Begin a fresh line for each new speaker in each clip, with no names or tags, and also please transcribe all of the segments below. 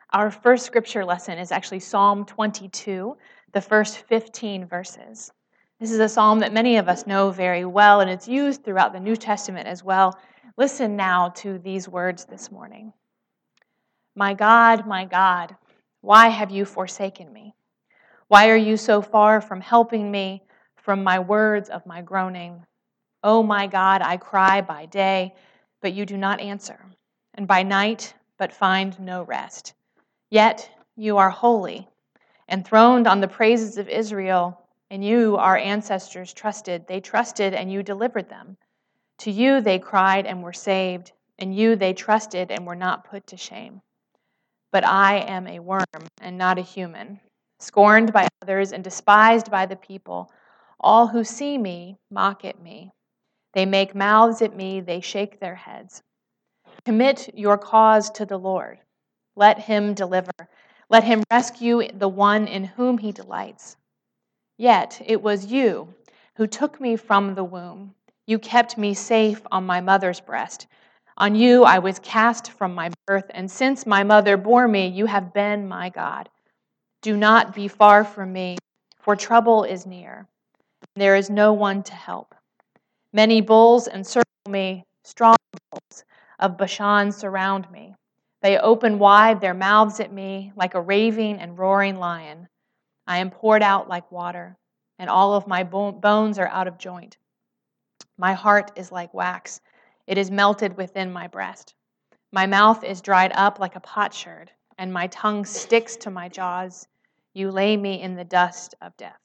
Our first scripture lesson is actually Psalm 22, the first 15 verses. This is a psalm that many of us know very well, and it's used throughout the New Testament as well. Listen now to these words this morning. My God, why have you forsaken me? Why are you so far from helping me, from my words of my groaning? Oh my God, I cry by day, but you do not answer, and by night, but find no rest. Yet you are holy, enthroned on the praises of Israel, and you, our ancestors, trusted. They trusted, and you delivered them. To you they cried and were saved, and you they trusted and were not put to shame. But I am a worm and not a human, scorned by others and despised by the people. All who see me mock at me. They make mouths at me, they shake their heads. Commit your cause to the Lord. Let him deliver. Let him rescue the one in whom he delights. Yet it was you who took me from the womb. You kept me safe on my mother's breast. On you I was cast from my birth, and since my mother bore me, you have been my God. Do not be far from me, for trouble is near. There is no one to help. Many bulls encircle me, strong bulls of Bashan surround me. They open wide their mouths at me like a raving and roaring lion. I am poured out like water, and all of my bones are out of joint. My heart is like wax. It is melted within my breast. My mouth is dried up like a potsherd, and my tongue sticks to my jaws. You lay me in the dust of death.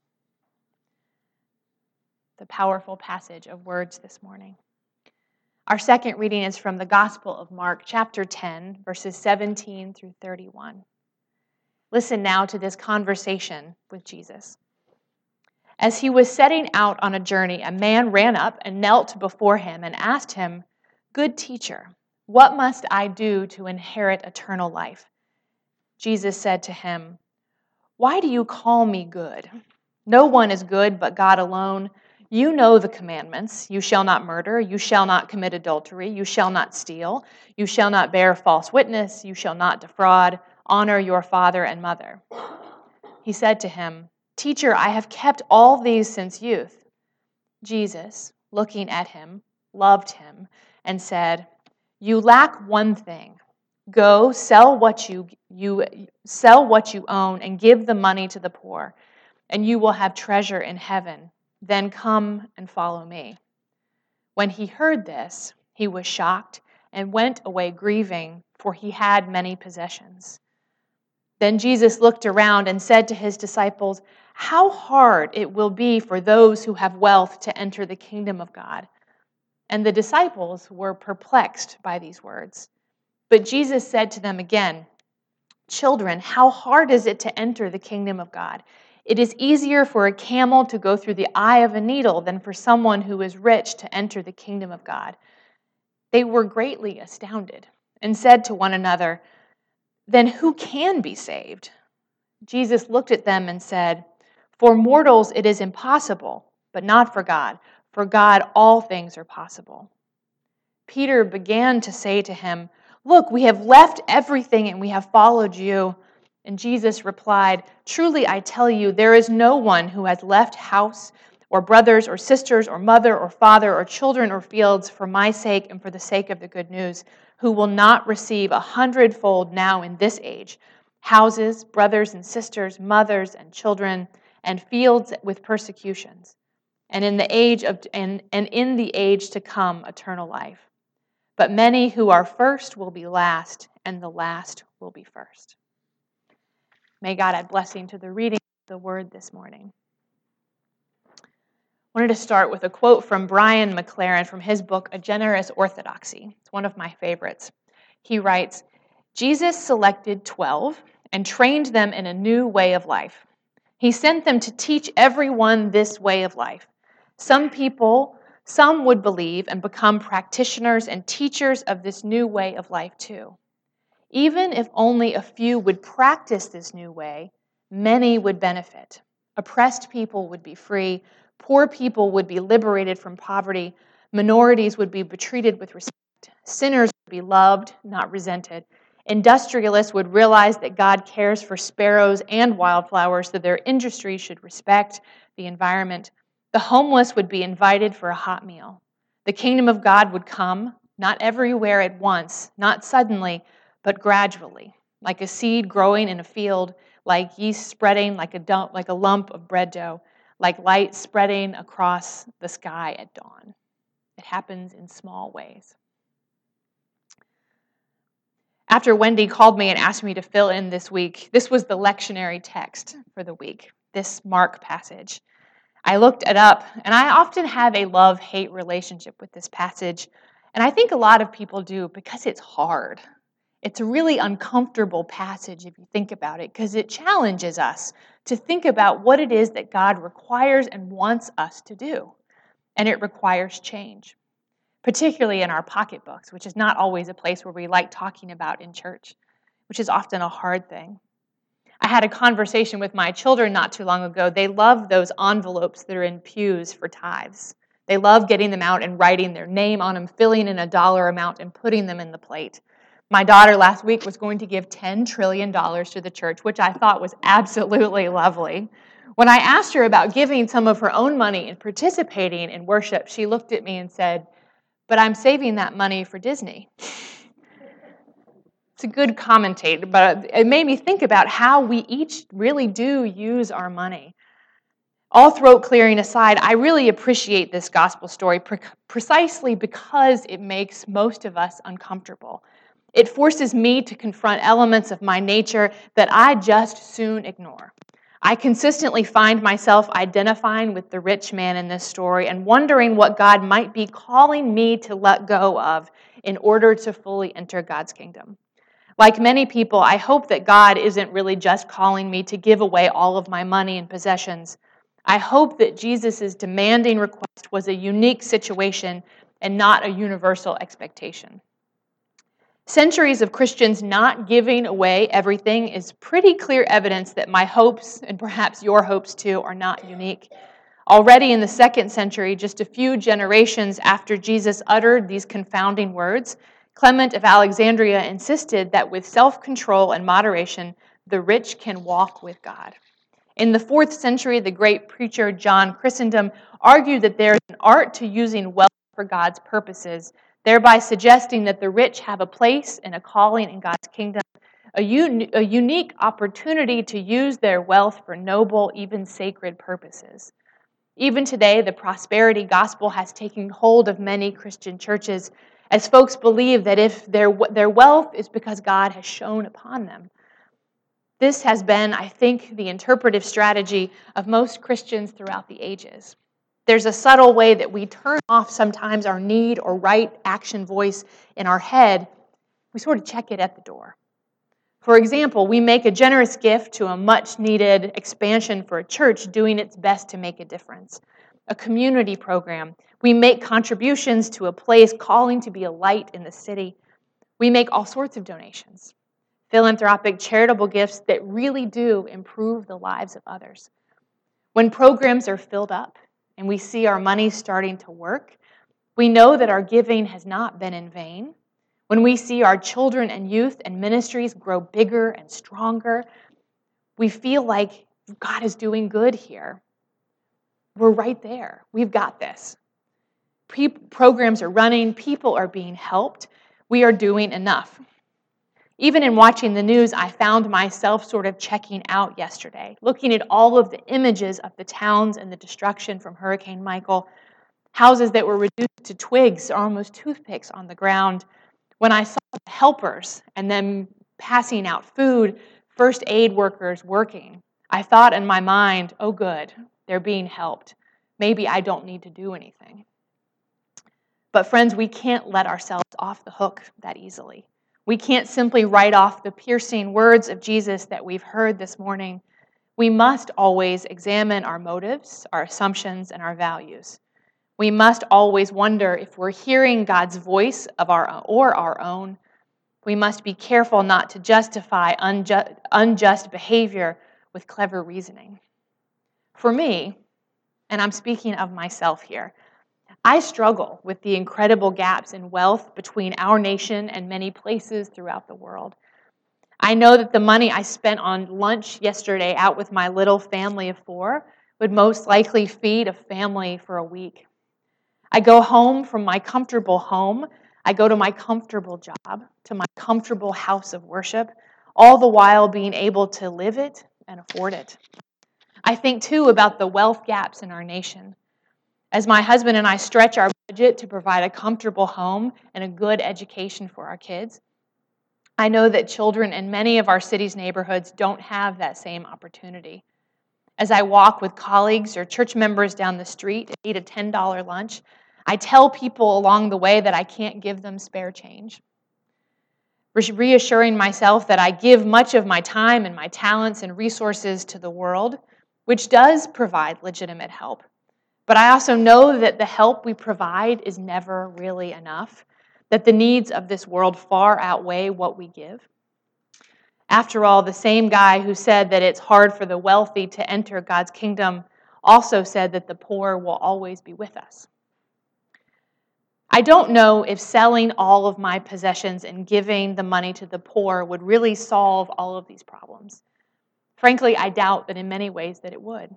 The powerful passage of words this morning. Our second reading is from the Gospel of Mark, chapter 10, verses 17 through 31. Listen now to this conversation with Jesus. As he was setting out on a journey, a man ran up and knelt before him and asked him, "Good teacher, what must I do to inherit eternal life?" Jesus said to him, "Why do you call me good? No one is good but God alone. You know the commandments. You shall not murder. You shall not commit adultery. You shall not steal. You shall not bear false witness. You shall not defraud. Honor your father and mother." He said to him, "Teacher, I have kept all these since youth." Jesus, looking at him, loved him and said, "You lack one thing. Go, sell what you own and give the money to the poor, and you will have treasure in heaven. Then come and follow me." When he heard this, he was shocked and went away grieving, for he had many possessions. Then Jesus looked around and said to his disciples, "How hard it will be for those who have wealth to enter the kingdom of God." And the disciples were perplexed by these words. But Jesus said to them again, "Children, how hard is it to enter the kingdom of God? It is easier for a camel to go through the eye of a needle than for someone who is rich to enter the kingdom of God." They were greatly astounded and said to one another, "Then who can be saved?" Jesus looked at them and said, "For mortals it is impossible, but not for God. For God all things are possible." Peter began to say to him, "Look, we have left everything and we have followed you." And Jesus replied, "Truly I tell you, there is no one who has left house or brothers or sisters or mother or father or children or fields for my sake and for the sake of the good news, who will not receive 100-fold now in this age, houses, brothers and sisters, mothers and children, and fields with persecutions, and in the age to come eternal life. But many who are first will be last, and the last will be first." May God add blessing to the reading of the word this morning. I wanted to start with a quote from Brian McLaren from his book, A Generous Orthodoxy. It's one of my favorites. He writes, "Jesus selected 12 and trained them in a new way of life. He sent them to teach everyone this way of life. Some would believe and become practitioners and teachers of this new way of life too. Even if only a few would practice this new way, many would benefit. Oppressed people would be free, poor people would be liberated from poverty, minorities would be treated with respect, sinners would be loved, not resented, Industrialists would realize that God cares for sparrows and wildflowers, so their industry should respect the environment. The homeless would be invited for a hot meal. The kingdom of God would come, not everywhere at once, not suddenly, but gradually, like a seed growing in a field, like yeast spreading like a lump of bread dough, like light spreading across the sky at dawn. It happens in small ways. After Wendy called me and asked me to fill in this week, this was the lectionary text for the week, this Mark passage. I looked it up, and I often have a love-hate relationship with this passage, and I think a lot of people do because it's hard. It's a really uncomfortable passage if you think about it, because it challenges us to think about what it is that God requires and wants us to do, and it requires change. Particularly in our pocketbooks, which is not always a place where we like talking about in church, which is often a hard thing. I had a conversation with my children not too long ago. They love those envelopes that are in pews for tithes. They love getting them out and writing their name on them, filling in a dollar amount, and putting them in the plate. My daughter last week was going to give $10 trillion to the church, which I thought was absolutely lovely. When I asked her about giving some of her own money and participating in worship, she looked at me and said, "But I'm saving that money for Disney." It's a good commentator, but it made me think about how we each really do use our money. All throat clearing aside, I really appreciate this gospel story precisely because it makes most of us uncomfortable. It forces me to confront elements of my nature that I just soon ignore. I consistently find myself identifying with the rich man in this story and wondering what God might be calling me to let go of in order to fully enter God's kingdom. Like many people, I hope that God isn't really just calling me to give away all of my money and possessions. I hope that Jesus' demanding request was a unique situation and not a universal expectation. Centuries of Christians not giving away everything is pretty clear evidence that my hopes, and perhaps your hopes too, are not unique. Already in the 2nd century, just a few generations after Jesus uttered these confounding words, Clement of Alexandria insisted that with self-control and moderation, the rich can walk with God. In the 4th century, the great preacher John Chrysostom argued that there is an art to using wealth for God's purposes, thereby suggesting that the rich have a place and a calling in God's kingdom, a unique opportunity to use their wealth for noble, even sacred purposes. Even today, the prosperity gospel has taken hold of many Christian churches as folks believe that if their wealth is because God has shone upon them. This has been, I think, the interpretive strategy of most Christians throughout the ages. There's a subtle way that we turn off sometimes our need or right action voice in our head. We sort of check it at the door. For example, we make a generous gift to a much-needed expansion for a church doing its best to make a difference. A community program. We make contributions to a place calling to be a light in the city. We make all sorts of donations. Philanthropic, charitable gifts that really do improve the lives of others. When programs are filled up and we see our money starting to work, we know that our giving has not been in vain. When we see our children and youth and ministries grow bigger and stronger, we feel like God is doing good here. We're right there. We've got this. Programs are running. People are being helped. We are doing enough. Even in watching the news, I found myself sort of checking out yesterday, looking at all of the images of the towns and the destruction from Hurricane Michael, houses that were reduced to twigs or almost toothpicks on the ground. When I saw the helpers and them passing out food, first aid workers working, I thought in my mind, oh good, they're being helped. Maybe I don't need to do anything. But friends, we can't let ourselves off the hook that easily. We can't simply write off the piercing words of Jesus that we've heard this morning. We must always examine our motives, our assumptions, and our values. We must always wonder if we're hearing God's voice of our own. We must be careful not to justify unjust behavior with clever reasoning. For me, and I'm speaking of myself here, I struggle with the incredible gaps in wealth between our nation and many places throughout the world. I know that the money I spent on lunch yesterday out with my little family of 4 would most likely feed a family for a week. I go home from my comfortable home. I go to my comfortable job, to my comfortable house of worship, all the while being able to live it and afford it. I think, too, about the wealth gaps in our nation. As my husband and I stretch our budget to provide a comfortable home and a good education for our kids, I know that children in many of our city's neighborhoods don't have that same opportunity. As I walk with colleagues or church members down the street and eat a $10 lunch, I tell people along the way that I can't give them spare change. Reassuring myself that I give much of my time and my talents and resources to the world, which does provide legitimate help. But I also know that the help we provide is never really enough, that the needs of this world far outweigh what we give. After all, the same guy who said that it's hard for the wealthy to enter God's kingdom also said that the poor will always be with us. I don't know if selling all of my possessions and giving the money to the poor would really solve all of these problems. Frankly, I doubt that in many ways that it would.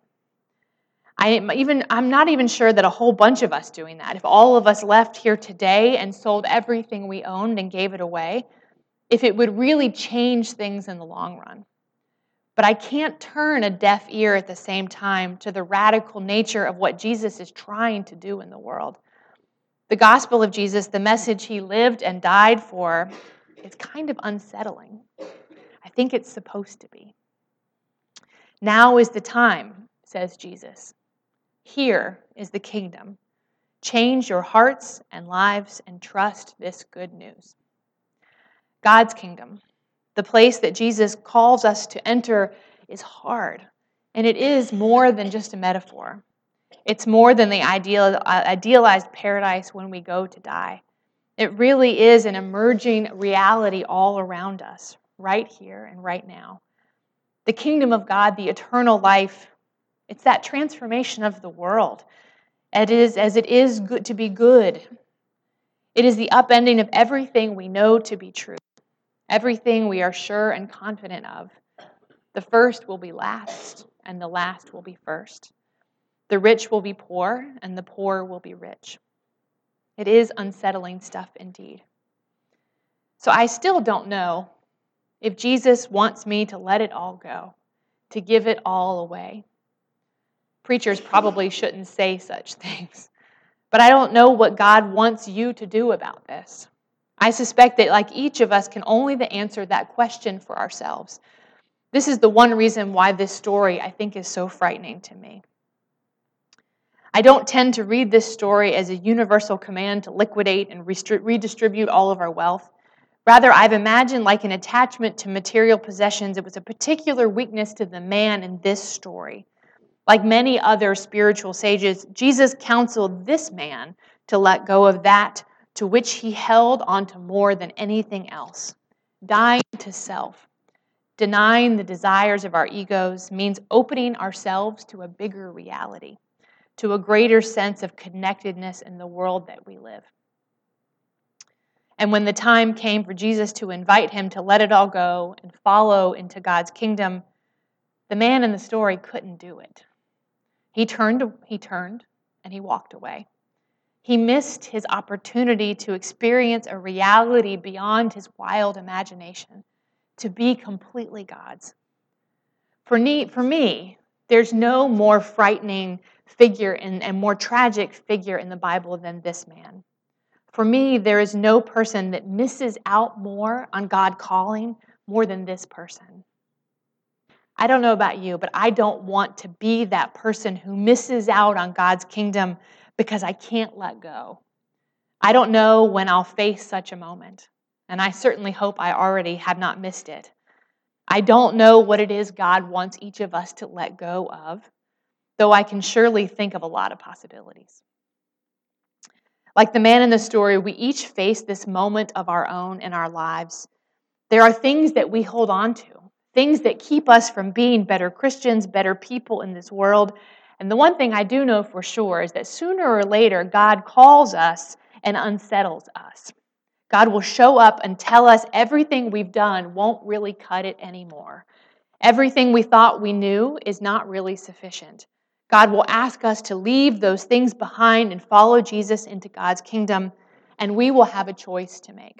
I'm not even sure that a whole bunch of us doing that, if all of us left here today and sold everything we owned and gave it away, if it would really change things in the long run. But I can't turn a deaf ear at the same time to the radical nature of what Jesus is trying to do in the world. The gospel of Jesus, the message he lived and died for, is kind of unsettling. I think it's supposed to be. Now is the time, says Jesus. Here is the kingdom. Change your hearts and lives and trust this good news. God's kingdom, the place that Jesus calls us to enter, is hard, and it is more than just a metaphor. It's more than the idealized paradise when we go to die. It really is an emerging reality all around us, right here and right now. The kingdom of God, the eternal life, it's that transformation of the world. It is good to be good. It is the upending of everything we know to be true, everything we are sure and confident of. The first will be last, and the last will be first. The rich will be poor, and the poor will be rich. It is unsettling stuff indeed. So I still don't know if Jesus wants me to let it all go, to give it all away. Preachers probably shouldn't say such things. But I don't know what God wants you to do about this. I suspect that, like each of us, can only answer that question for ourselves. This is the one reason why this story, I think, is so frightening to me. I don't tend to read this story as a universal command to liquidate and redistribute all of our wealth. Rather, I've imagined like an attachment to material possessions. It was a particular weakness to the man in this story. Like many other spiritual sages, Jesus counseled this man to let go of that to which he held onto more than anything else. Dying to self, denying the desires of our egos, means opening ourselves to a bigger reality, to a greater sense of connectedness in the world that we live. And when the time came for Jesus to invite him to let it all go and follow into God's kingdom, the man in the story couldn't do it. He turned, and he walked away. He missed his opportunity to experience a reality beyond his wild imagination, to be completely God's. For me, there's no more frightening figure and more tragic figure in the Bible than this man. For me, there is no person that misses out more on God calling more than this person. I don't know about you, but I don't want to be that person who misses out on God's kingdom because I can't let go. I don't know when I'll face such a moment, and I certainly hope I already have not missed it. I don't know what it is God wants each of us to let go of, though I can surely think of a lot of possibilities. Like the man in the story, we each face this moment of our own in our lives. There are things that we hold on to, things that keep us from being better Christians, better people in this world. And the one thing I do know for sure is that sooner or later, God calls us and unsettles us. God will show up and tell us everything we've done won't really cut it anymore. Everything we thought we knew is not really sufficient. God will ask us to leave those things behind and follow Jesus into God's kingdom, and we will have a choice to make.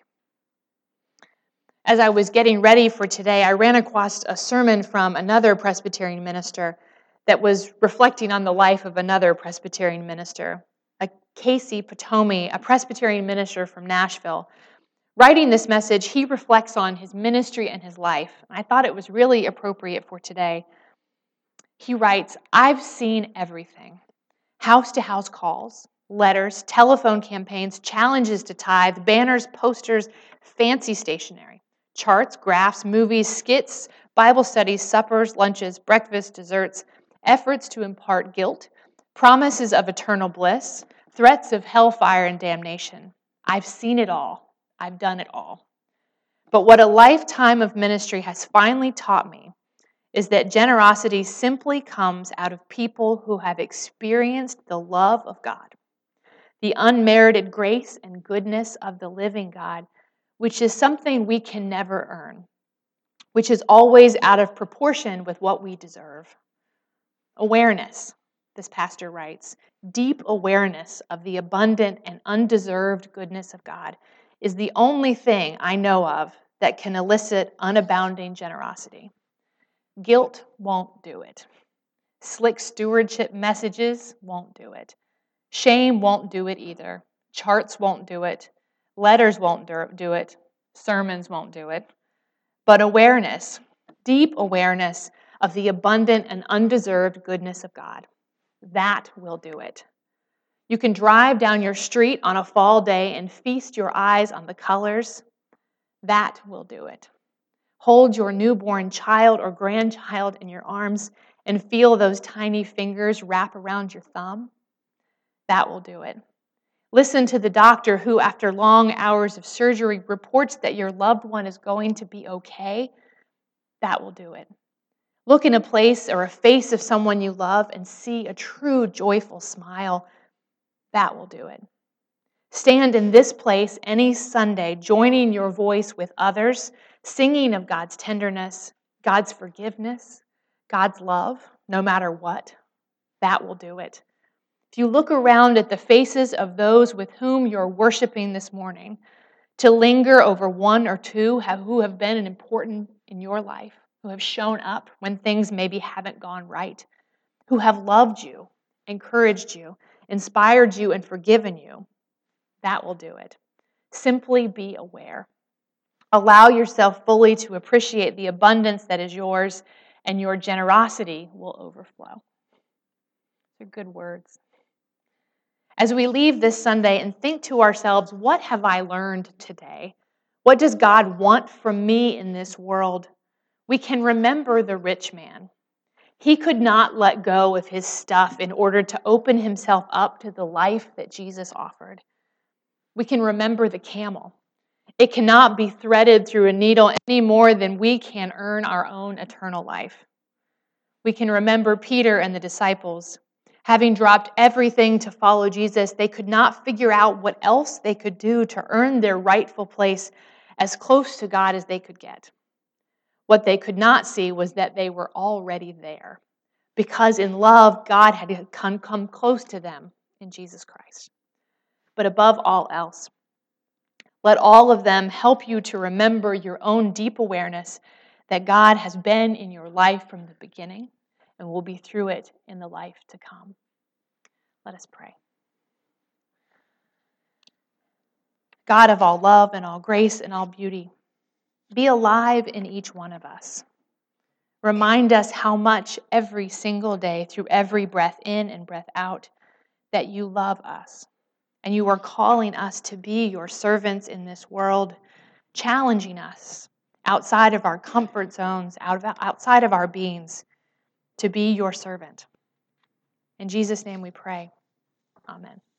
As I was getting ready for today, I ran across a sermon from another Presbyterian minister that was reflecting on the life of another Presbyterian minister, Casey Potomi, a Presbyterian minister from Nashville. Writing this message, he reflects on his ministry and his life. I thought it was really appropriate for today. He writes, "I've seen everything. House-to-house calls, letters, telephone campaigns, challenges to tithe, banners, posters, fancy stationery, charts, graphs, movies, skits, Bible studies, suppers, lunches, breakfasts, desserts, efforts to impart guilt, promises of eternal bliss, threats of hellfire and damnation. I've seen it all. I've done it all. But what a lifetime of ministry has finally taught me is that generosity simply comes out of people who have experienced the love of God, the unmerited grace and goodness of the living God, which is something we can never earn, which is always out of proportion with what we deserve. Awareness, this pastor writes, deep awareness of the abundant and undeserved goodness of God is the only thing I know of that can elicit unabounding generosity. Guilt won't do it. Slick stewardship messages won't do it. Shame won't do it either. Charts won't do it. Letters won't do it. Sermons won't do it. But awareness, deep awareness of the abundant and undeserved goodness of God, that will do it. You can drive down your street on a fall day and feast your eyes on the colors. That will do it. Hold your newborn child or grandchild in your arms and feel those tiny fingers wrap around your thumb. That will do it. Listen to the doctor who, after long hours of surgery, reports that your loved one is going to be okay. That will do it. Look in a place or a face of someone you love and see a true joyful smile. That will do it. Stand in this place any Sunday, joining your voice with others, singing of God's tenderness, God's forgiveness, God's love, no matter what. That will do it. If you look around at the faces of those with whom you're worshiping this morning, to linger over one or two who have been important in your life, who have shown up when things maybe haven't gone right, who have loved you, encouraged you, inspired you, and forgiven you, that will do it. Simply be aware. Allow yourself fully to appreciate the abundance that is yours, and your generosity will overflow. They're good words. As we leave this Sunday and think to ourselves, what have I learned today? What does God want from me in this world? We can remember the rich man. He could not let go of his stuff in order to open himself up to the life that Jesus offered. We can remember the camel. It cannot be threaded through a needle any more than we can earn our own eternal life. We can remember Peter and the disciples. Having dropped everything to follow Jesus, they could not figure out what else they could do to earn their rightful place as close to God as they could get. What they could not see was that they were already there, because in love, God had come close to them in Jesus Christ. But above all else, let all of them help you to remember your own deep awareness that God has been in your life from the beginning and will be through it in the life to come. Let us pray. God of all love and all grace and all beauty, be alive in each one of us. Remind us how much every single day, through every breath in and breath out, that you love us. And you are calling us to be your servants in this world, challenging us outside of our comfort zones, outside of our beings, to be your servant. In Jesus' name we pray. Amen.